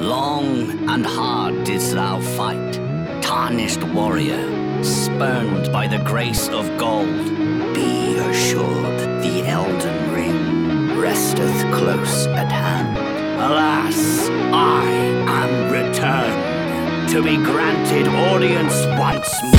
Long and hard didst thou fight, tarnished warrior, spurned by the grace of gold. Be assured the Elden Ring resteth close at hand. Alas, I am returned, to be granted audience once more.